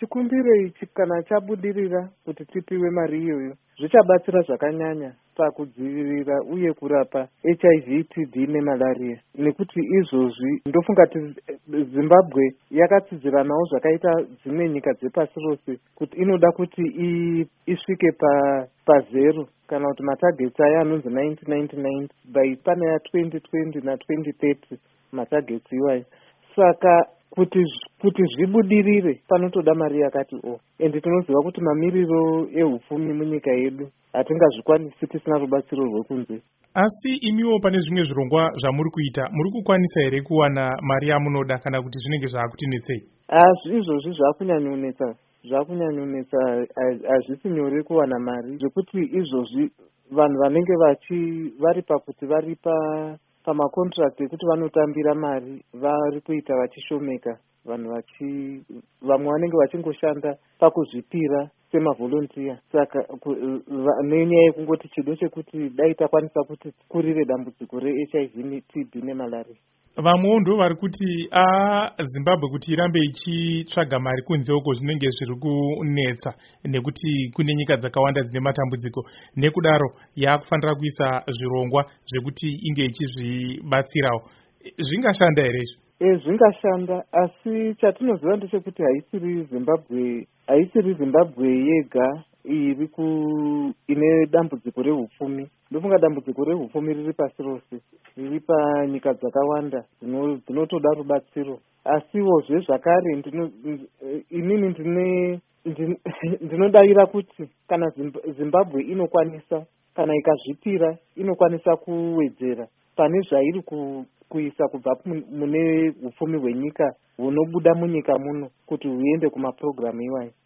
chikumbiro ichi kana chabudirira kuti tipiwe mari iyoyo zvichabatsira zvakanyanya pakudzivirira uye kurapa HIV, TB nemalaria. Nekuti izvozvi ndofunga kuti Zimbabwe yakatsidziranawo zvakaita dzimwe nyika dzepasi rose kuti inoda kuti isvike pazero kana kuti matagets aya anonzi 1999 by pane ya 2020 na 2030 matagets iwayo. Saka kuti zvibudirire panotoda mari yakati ende tinoziva kuti mamiriro ehupfumi munyika yedu hatingazvikwanisi tisina rubatsiro rwekunze. Asi imiwo pane zvimwe zvirongwa zvamuri kuita, muri kukwanisa here kuwana mari yamunoda kana kuti zvinenge zvaakutinetsei? Izvozvi zvakunyanyonetsa, hazvisi nyore kuwana mari zvekuti izvozvi vanhu vanenge vari pakuti vari pamakontrakt ekuti vanotambira mari vari kuita vachishomeka. Vamwe vanenge vachingoshanda pakuzvipira semavolontiya. Saka nenyaya yekungoti chido chekuti dai takwanisa kuti kurire dambudziko reHIV, TB nemalaria. Vamwewo ndo vari kuti Zimbabwe kuti irambe ichitsvaga mari kunze uko zvinenge zviri kunetsa nekuti kune nyika dzakawanda dzine matambudziko, nekudaro yakufanira kuisa zvirongwa zvekuti inge ichizvibatsirawo. Zvingashanda here izvi? Zvingashanda, asi chatinoziva ndechekuti haisiri Zimbabwe yega ine dambudziko rehupfumi. Ndofunga dambudziko rehupfumi riri pasi rose, riri panyika dzakawanda dzinotoda rubatsiro. Asiwozve zvakare inini ndinodavira kuti kana Zimbabwe inokwanisa, kana ikazvipira inokwanisa kuwedzera pane zvairi kuisa kubva mune hupfumi hwenyika hunobuda munyika muno kuti huende kumapurogiramu iwayo.